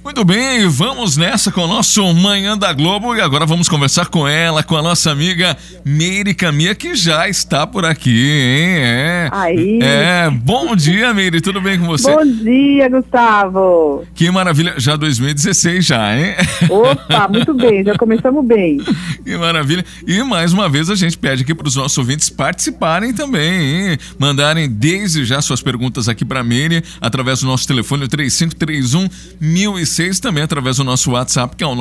Muito bem, vamos nessa com o nosso Manhã da Globo e agora vamos conversar com ela, com a nossa amiga Meire Camia, que já está por aqui, hein? Aí. Bom dia, Meire, tudo bem com você? Bom dia, Gustavo. Que maravilha, já 2016 já, hein? Opa, muito bem, já começamos bem. Que maravilha. E mais uma vez a gente pede aqui para os nossos ouvintes participarem também, hein? Mandarem desde já suas perguntas aqui para Meire através do nosso telefone 3531-1006, também através do nosso WhatsApp, que é o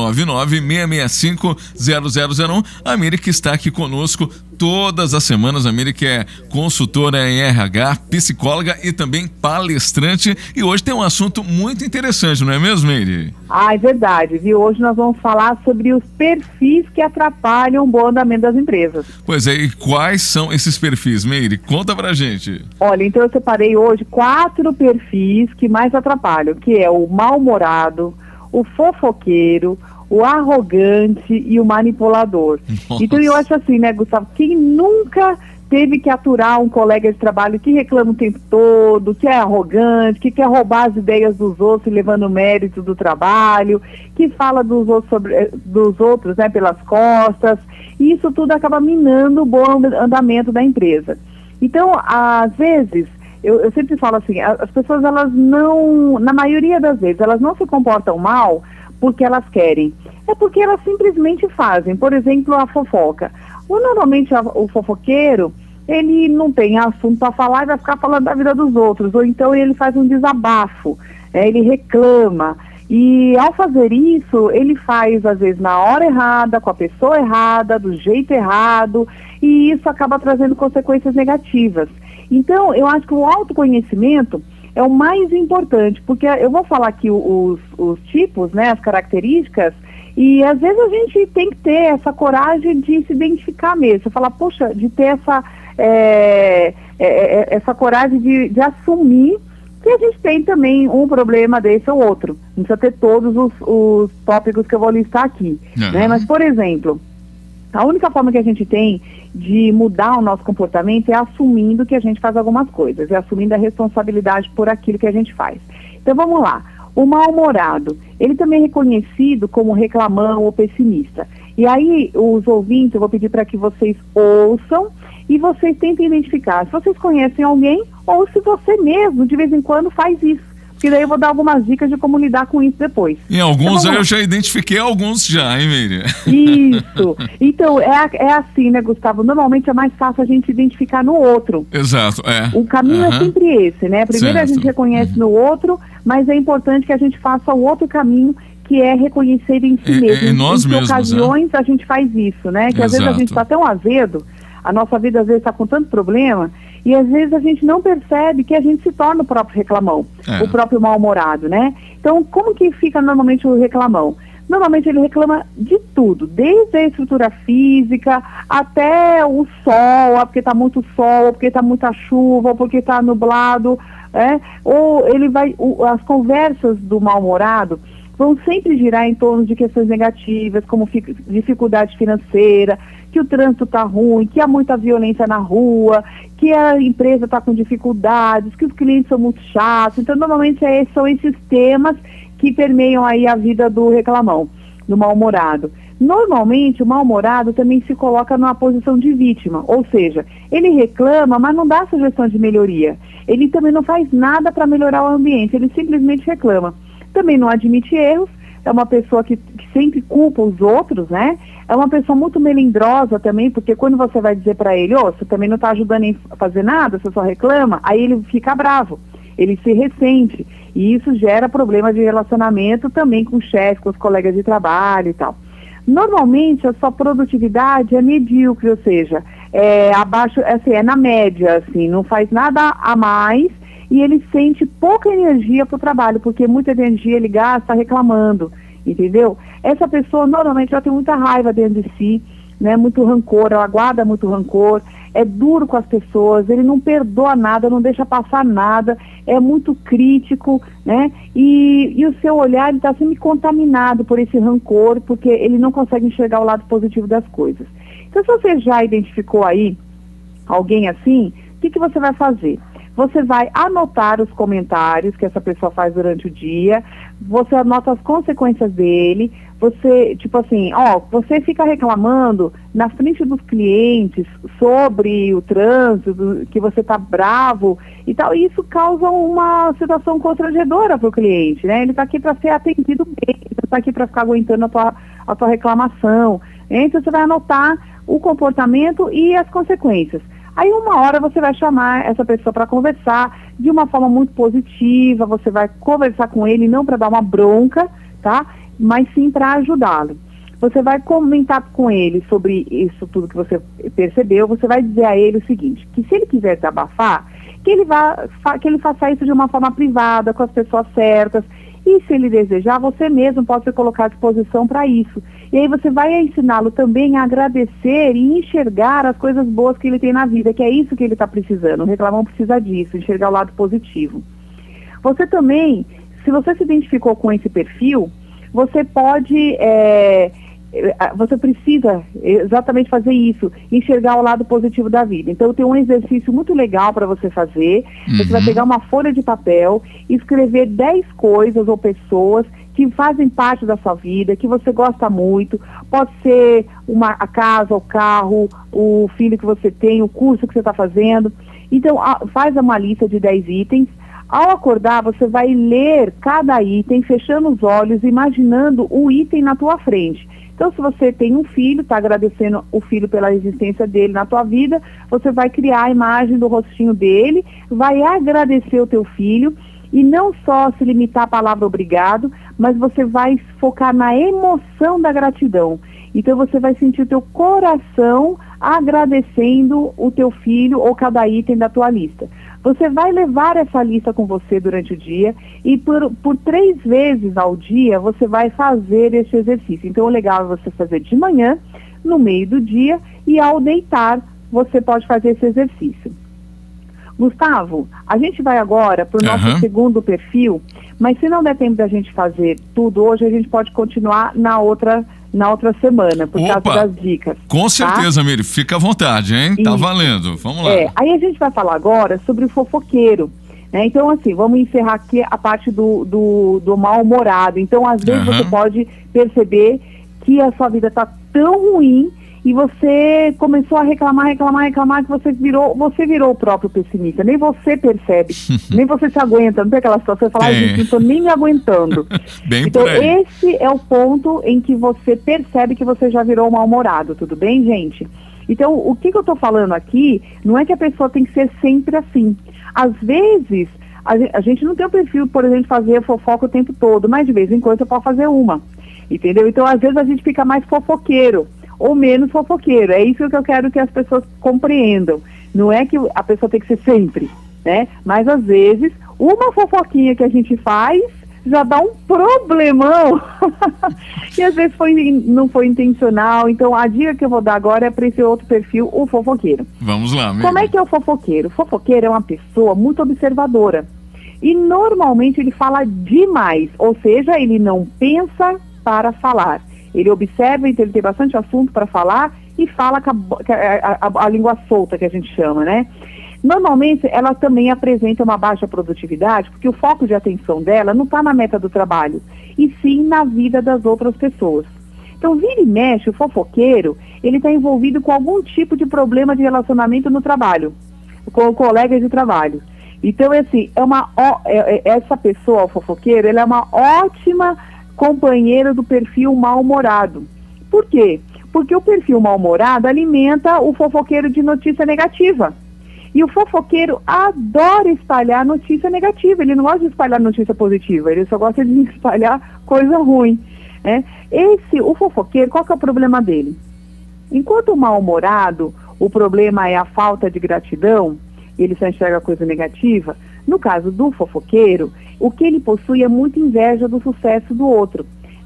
996650001. A Meire que está aqui conosco todas as semanas, a Meire que é consultora em RH, psicóloga e também palestrante, e hoje tem um assunto muito interessante, não é mesmo, Meire? Ah, é verdade, viu? Hoje nós vamos falar sobre os perfis que atrapalham o bom andamento das empresas. Pois é, e quais são esses perfis, Meire? Conta pra gente. Olha, então eu separei hoje 4 perfis que mais atrapalham, que é o mal-humorado, o fofoqueiro, o arrogante e o manipulador. Nossa. Então eu acho assim, né, Gustavo, quem nunca teve que aturar um colega de trabalho que reclama o tempo todo, que é arrogante, que quer roubar as ideias dos outros, levando mérito do trabalho, que fala dos outros, né, pelas costas, e isso tudo acaba minando o bom andamento da empresa. Então, às vezes, eu sempre falo assim, as pessoas, elas não, na maioria das vezes, elas não se comportam mal porque elas querem, é porque elas simplesmente fazem. Por exemplo, a fofoca. Normalmente o fofoqueiro, ele não tem assunto para falar e vai ficar falando da vida dos outros, ou então ele faz um desabafo, ele reclama, e ao fazer isso, ele faz às vezes na hora errada, com a pessoa errada, do jeito errado, e isso acaba trazendo consequências negativas. Então, eu acho que o autoconhecimento é o mais importante, porque eu vou falar aqui os tipos, né, as características, e às vezes a gente tem que ter essa coragem de se identificar mesmo. Você fala, poxa, de ter essa coragem de assumir que a gente tem também um problema desse ou outro. Não precisa ter todos os tópicos que eu vou listar aqui. Uhum. Né? Mas, por exemplo, a única forma que a gente tem de mudar o nosso comportamento é assumindo que a gente faz algumas coisas, é assumindo a responsabilidade por aquilo que a gente faz. Então vamos lá. O mal-humorado, ele também é reconhecido como reclamão ou pessimista. E aí, os ouvintes, eu vou pedir para que vocês ouçam e vocês tentem identificar se vocês conhecem alguém ou se você mesmo, de vez em quando, faz isso. Porque daí eu vou dar algumas dicas de como lidar com isso depois. Em alguns então, eu já identifiquei alguns já, hein, Meire? Isso. Então, é assim, né, Gustavo? Normalmente é mais fácil a gente identificar no outro. Exato, O caminho é sempre esse, né? Primeiro a gente reconhece no outro, mas é importante que a gente faça o outro caminho, que é reconhecer em si mesmo. Em nós mesmos, ocasiões a gente faz isso, né? Que às vezes a gente está tão azedo, a nossa vida às vezes está com tanto problema, e às vezes a gente não percebe que a gente se torna o próprio reclamão, o próprio mal-humorado, né? Então, como que fica normalmente o reclamão? Normalmente ele reclama de tudo, desde a estrutura física até o sol, porque está muito sol, ou porque está muita chuva, ou porque está nublado, ou ele vai, as conversas do mal-humorado vão sempre girar em torno de questões negativas, como dificuldade financeira, que o trânsito está ruim, que há muita violência na rua, que a empresa está com dificuldades, que os clientes são muito chatos. Então, normalmente são esses temas que permeiam aí a vida do reclamão, do mal-humorado. Normalmente, o mal-humorado também se coloca numa posição de vítima, ou seja, ele reclama, mas não dá sugestão de melhoria. Ele também não faz nada para melhorar o ambiente, ele simplesmente reclama. Também não admite erros, é uma pessoa que sempre culpa os outros, né? É uma pessoa muito melindrosa também, porque quando você vai dizer para ele, você também não está ajudando a fazer nada, você só reclama, aí ele fica bravo, ele se ressente, e isso gera problema de relacionamento também com o chefe, com os colegas de trabalho e tal. Normalmente a sua produtividade é medíocre, ou seja, abaixo, assim, é na média, assim, não faz nada a mais, e ele sente pouca energia para o trabalho, porque muita energia ele gasta reclamando, entendeu? Essa pessoa normalmente já tem muita raiva dentro de si, né? Muito rancor, ela guarda muito rancor, é duro com as pessoas, ele não perdoa nada, não deixa passar nada, é muito crítico, né? E o seu olhar está sempre contaminado por esse rancor, porque ele não consegue enxergar o lado positivo das coisas. Então, se você já identificou aí alguém assim, o que você vai fazer? você vai anotar os comentários que essa pessoa faz durante o dia, você anota as consequências dele, você, tipo assim, você fica reclamando na frente dos clientes sobre o trânsito, que você tá bravo e tal, e isso causa uma situação constrangedora para o cliente, né? Ele tá aqui para ser atendido bem, ele não tá aqui para ficar aguentando a tua reclamação. Então você vai anotar o comportamento e as consequências. Aí uma hora você vai chamar essa pessoa para conversar de uma forma muito positiva, você vai conversar com ele não para dar uma bronca, tá? Mas sim para ajudá-lo. Você vai comentar com ele sobre isso tudo que você percebeu, você vai dizer a ele o seguinte, que se ele quiser desabafar, que ele faça isso de uma forma privada, com as pessoas certas, e se ele desejar, você mesmo pode se colocar à disposição para isso. E aí você vai ensiná-lo também a agradecer e enxergar as coisas boas que ele tem na vida, que é isso que ele está precisando. O reclamão precisa disso, enxergar o lado positivo. Você também, se você se identificou com esse perfil, você pode, você precisa exatamente fazer isso, enxergar o lado positivo da vida. Então tem um exercício muito legal para você fazer. Você vai pegar uma folha de papel e escrever 10 coisas ou pessoas que fazem parte da sua vida, que você gosta muito. Pode ser a casa, o carro, o filho que você tem, o curso que você está fazendo. Então faz uma lista de 10 itens. Ao acordar, você vai ler cada item, fechando os olhos, imaginando o item na tua frente. Então, se você tem um filho, está agradecendo o filho pela existência dele na tua vida, você vai criar a imagem do rostinho dele, vai agradecer o teu filho e não só se limitar à palavra obrigado, mas você vai focar na emoção da gratidão. Então, você vai sentir o teu coração agradecendo o teu filho ou cada item da tua lista. Você vai levar essa lista com você durante o dia e por 3 vezes ao dia você vai fazer esse exercício. Então o legal é você fazer de manhã, no meio do dia e ao deitar você pode fazer esse exercício. Gustavo, a gente vai agora para o nosso segundo perfil, mas se não der tempo da gente fazer tudo hoje, a gente pode continuar na outra semana, por causa das dicas. Com certeza, tá? Miri, fica à vontade, hein? Tá valendo, vamos lá. Aí a gente vai falar agora sobre o fofoqueiro, né? Então, assim, vamos encerrar aqui a parte do mal-humorado. Então, às vezes você pode perceber que a sua vida tá tão ruim e você começou a reclamar, que você virou o próprio pessimista. Nem você percebe, nem você se aguenta. Não tem aquela situação, você fala, gente, não tô nem me aguentando. Bem então, por aí. esse é o ponto em que você percebe que você já virou mal-humorado, tudo bem, gente? Então, o que eu tô falando aqui, não é que a pessoa tem que ser sempre assim. Às vezes, a gente não tem o perfil, por exemplo, de fazer fofoca o tempo todo, mas de vez em quando você pode fazer uma, entendeu? Então, às vezes a gente fica mais fofoqueiro ou menos fofoqueiro. É isso que eu quero que as pessoas compreendam. Não é que a pessoa tem que ser sempre, né? Mas às vezes, uma fofoquinha que a gente faz já dá um problemão. E às vezes não foi intencional. Então a dica que eu vou dar agora é para esse outro perfil, o fofoqueiro. Vamos lá, amigo. Como é que é o fofoqueiro? O fofoqueiro é uma pessoa muito observadora. E normalmente ele fala demais, ou seja, ele não pensa para falar. Ele observa, então ele tem bastante assunto para falar e fala a língua solta, que a gente chama, né? Normalmente, ela também apresenta uma baixa produtividade, porque o foco de atenção dela não está na meta do trabalho, e sim na vida das outras pessoas. Então, vira e mexe, o fofoqueiro, ele está envolvido com algum tipo de problema de relacionamento no trabalho, com o colega de trabalho. Então, assim, essa pessoa, o fofoqueiro, ele é uma ótima companheiro do perfil mal-humorado. Por quê? Porque o perfil mal-humorado alimenta o fofoqueiro de notícia negativa. E o fofoqueiro adora espalhar notícia negativa. Ele não gosta de espalhar notícia positiva, ele só gosta de espalhar coisa ruim, né? O fofoqueiro, qual que é o problema dele? Enquanto o mal-humorado, o problema é a falta de gratidão, ele só enxerga coisa negativa. No caso do fofoqueiro, o que ele possui é muita inveja do sucesso do outro.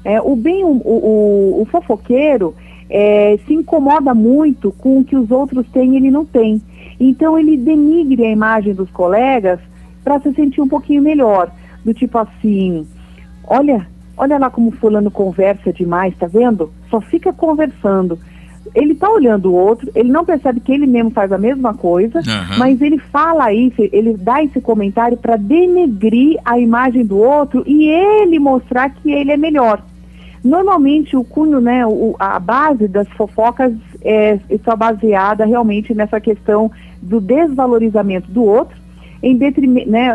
O fofoqueiro se incomoda muito com o que os outros têm e ele não tem. Então ele denigre a imagem dos colegas para se sentir um pouquinho melhor. Do tipo assim, olha lá como fulano conversa demais, tá vendo? Só fica conversando. ele está olhando o outro, ele não percebe que ele mesmo faz a mesma coisa, mas ele fala isso, ele dá esse comentário para denegrir a imagem do outro e ele mostrar que ele é melhor. Normalmente o cunho, né, a base das fofocas está baseada realmente nessa questão do desvalorizamento do outro, em detrimento, né,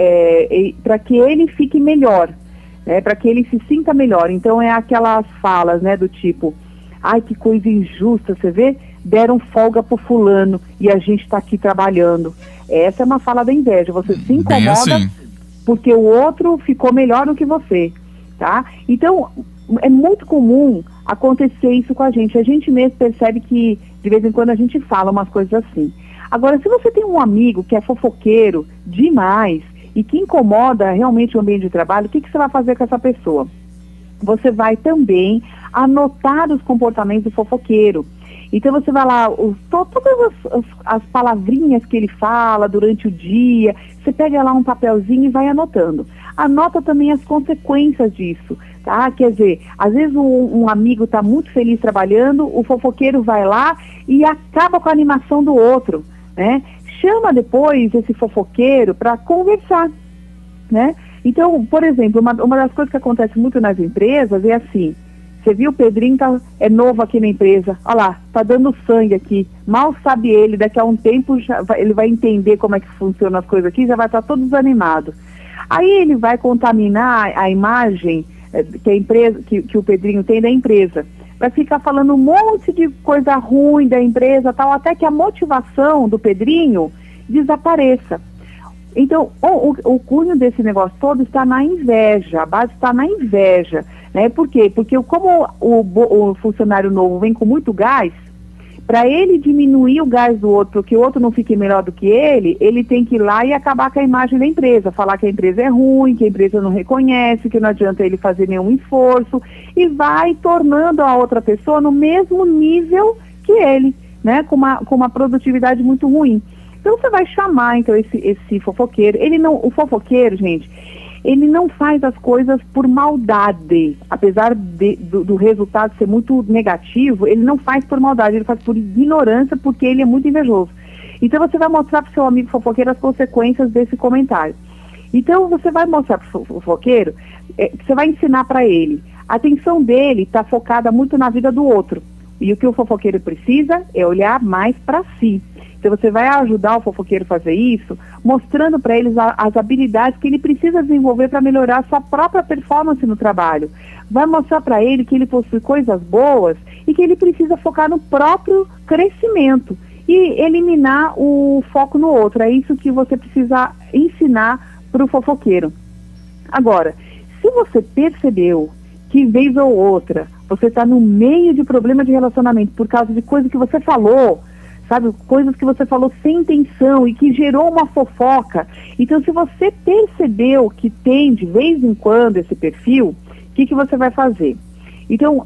para que ele fique melhor, né, para que ele se sinta melhor. Então é aquelas falas, né, do tipo: ai, que coisa injusta, você vê? Deram folga pro fulano e a gente está aqui trabalhando. Essa é uma fala da inveja. Você se incomoda assim, porque o outro ficou melhor do que você, tá? Então, é muito comum acontecer isso com a gente. A gente mesmo percebe que, de vez em quando, a gente fala umas coisas assim. Agora, se você tem um amigo que é fofoqueiro demais e que incomoda realmente o ambiente de trabalho, o que você vai fazer com essa pessoa? Você vai também anotar os comportamentos do fofoqueiro. Então você vai lá, todas as palavrinhas que ele fala durante o dia, você pega lá um papelzinho e vai anotando. Anota também as consequências disso, tá? Quer dizer, às vezes um amigo está muito feliz trabalhando, o fofoqueiro vai lá e acaba com a animação do outro, né? Chama depois esse fofoqueiro para conversar, né? Então, por exemplo, uma das coisas que acontece muito nas empresas é assim: você viu, o Pedrinho é novo aqui na empresa, olha lá, tá dando sangue aqui, mal sabe ele, daqui a um tempo ele vai entender como é que funcionam as coisas aqui, já vai estar todo desanimado. Aí ele vai contaminar a imagem que a empresa, que o Pedrinho tem da empresa, vai ficar falando um monte de coisa ruim da empresa, tal, até que a motivação do Pedrinho desapareça. Então, o cunho desse negócio todo está na inveja, a base está na inveja, né? Por quê? Porque como o funcionário novo vem com muito gás, para ele diminuir o gás do outro, para que o outro não fique melhor do que ele tem que ir lá e acabar com a imagem da empresa, falar que a empresa é ruim, que a empresa não reconhece, que não adianta ele fazer nenhum esforço, e vai tornando a outra pessoa no mesmo nível que ele, né? Com uma produtividade muito ruim. Então você vai chamar então esse fofoqueiro. O fofoqueiro, gente, ele não faz as coisas por maldade. Apesar do resultado ser muito negativo, ele não faz por maldade, ele faz por ignorância, porque ele é muito invejoso. Então você vai mostrar para o seu amigo fofoqueiro as consequências desse comentário. Então você vai mostrar para o fofoqueiro, você vai ensinar para ele. A atenção dele está focada muito na vida do outro. E o que o fofoqueiro precisa é olhar mais para si. Então você vai ajudar o fofoqueiro a fazer isso, mostrando para eles as habilidades que ele precisa desenvolver para melhorar a sua própria performance no trabalho. Vai mostrar para ele que ele possui coisas boas e que ele precisa focar no próprio crescimento e eliminar o foco no outro. É isso que você precisa ensinar para o fofoqueiro. Agora, se você percebeu que vez ou outra você está no meio de problema de relacionamento por causa de coisa que você falou, sabe, coisas que você falou sem intenção e que gerou uma fofoca. Então, se você percebeu que tem de vez em quando esse perfil, o que você vai fazer? Então,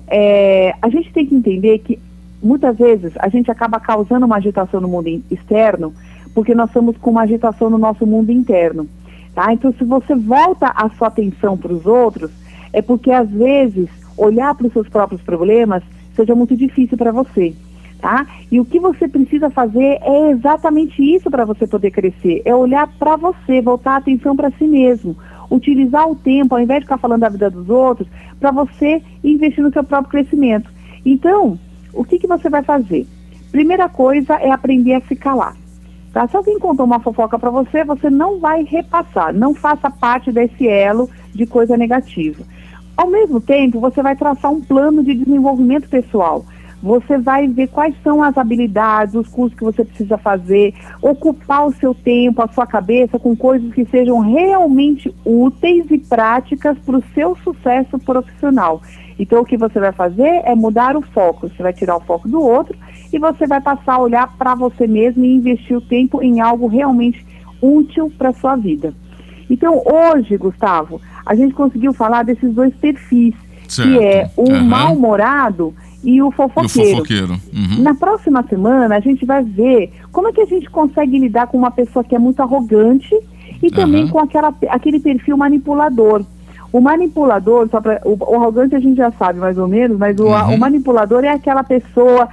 a gente tem que entender que muitas vezes a gente acaba causando uma agitação no mundo externo porque nós estamos com uma agitação no nosso mundo interno, tá? Então, se você volta a sua atenção para os outros, é porque às vezes olhar para os seus próprios problemas seja muito difícil para você. Tá? E o que você precisa fazer é exatamente isso para você poder crescer, é olhar para você, voltar a atenção para si mesmo, utilizar o tempo, ao invés de ficar falando da vida dos outros, para você investir no seu próprio crescimento. Então, o que você vai fazer? Primeira coisa é aprender a se calar. Tá? Se alguém contou uma fofoca para você, você não vai repassar, não faça parte desse elo de coisa negativa. Ao mesmo tempo, você vai traçar um plano de desenvolvimento pessoal. Você vai ver quais são as habilidades, os cursos que você precisa fazer, ocupar o seu tempo, a sua cabeça com coisas que sejam realmente úteis e práticas para o seu sucesso profissional. Então o que você vai fazer é mudar o foco, você vai tirar o foco do outro e você vai passar a olhar para você mesmo e investir o tempo em algo realmente útil para a sua vida. Então hoje, Gustavo, a gente conseguiu falar desses dois perfis, certo, que é o mal-humorado e o fofoqueiro. Uhum. Na próxima semana a gente vai ver como é que a gente consegue lidar com uma pessoa que é muito arrogante e também com aquele perfil manipulador. O manipulador, o arrogante a gente já sabe mais ou menos, mas o manipulador é aquela pessoa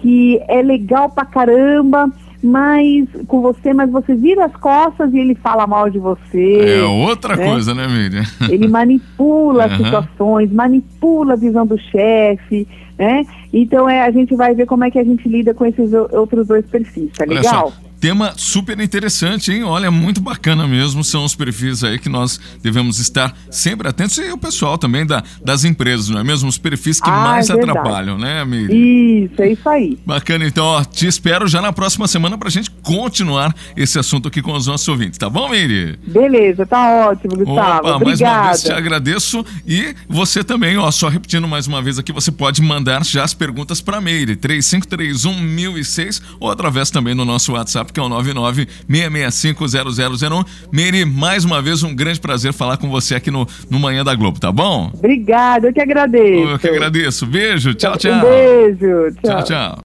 que é legal pra caramba, mas você vira as costas e ele fala mal de você. É outra coisa, né, Miriam? Ele manipula as situações, manipula a visão do chefe, né? Então a gente vai ver como é que a gente lida com esses outros dois perfis, tá legal? Tema super interessante, hein? Olha, muito bacana mesmo, são os perfis aí que nós devemos estar sempre atentos, e o pessoal também das empresas, não é mesmo? Os perfis que mais atrapalham, né, Miriam? Isso, é isso aí. Bacana, então, ó, te espero já na próxima semana pra gente continuar esse assunto aqui com os nossos ouvintes, tá bom, Miriam? Beleza, tá ótimo, Gustavo. Obrigada. Mais uma vez te agradeço, e você também, ó, só repetindo mais uma vez aqui, você pode mandar já as perguntas pra Meire, 3531-1006, ou através também do nosso WhatsApp, que é o 996650001. Meire, mais uma vez um grande prazer falar com você aqui no Manhã da Globo, tá bom? Obrigada, eu que agradeço. Eu que agradeço. Beijo, tchau, tchau. Um beijo, tchau. Tchau, tchau.